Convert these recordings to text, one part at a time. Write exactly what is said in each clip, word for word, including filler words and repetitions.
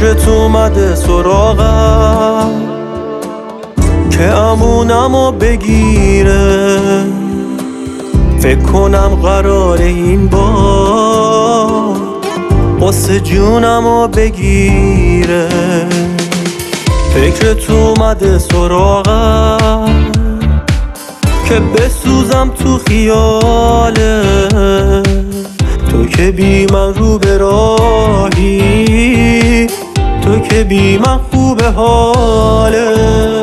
فکرت اومده سراغم که امونمو بگیره. فکر کنم قراره این بار قصه جونمو بگیره. فکرت اومده سراغم که بسوزم تو خیاله، تو که بی من رو به راهی، تو که بی من خوب حاله.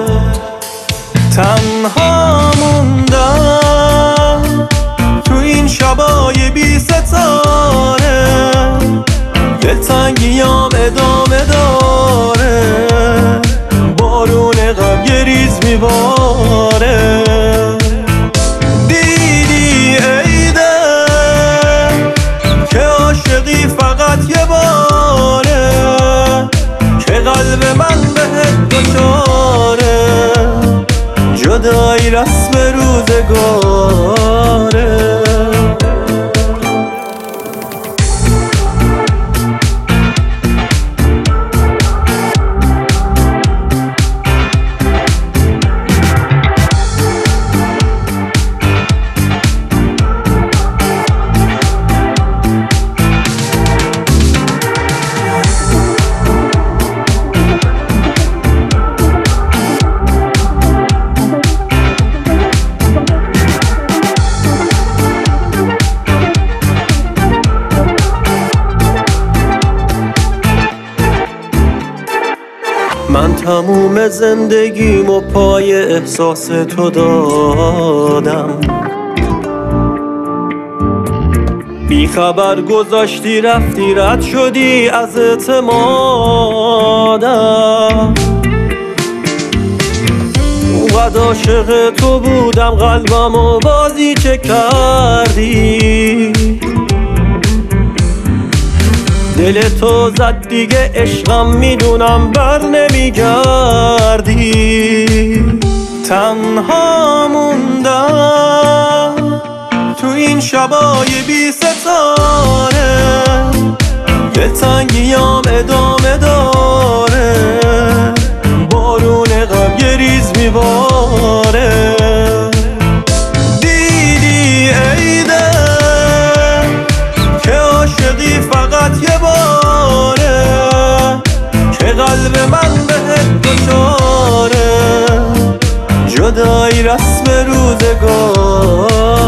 تنها موندم تو این شبای بی ستاره، دلتنگیام ادامه داره، بارون غم یه ریز میباره. دیدی ای دل که عاشقی فقط یه باره، که قلب من بهت دچاره، جدایی رسم روزگاره. من تموم زندگیمو پای احساس تو دادم، بی خبر گذاشتی رفتی رد شدی از اعتمادم. اونقدر عاشق تو بودم قلبمو بازی چه کردی، دل تو زد دیگه عشقم میدونم بر نمیگردی. تنها موندم تو این شبای بی ستاره، دلتنگیام ادامه داره، بارون غم یه ریز میباره. دیدی ای دل که عاشقی فقط یه باره، که قلب من بهت دچاره، جدایی رسم روزگار.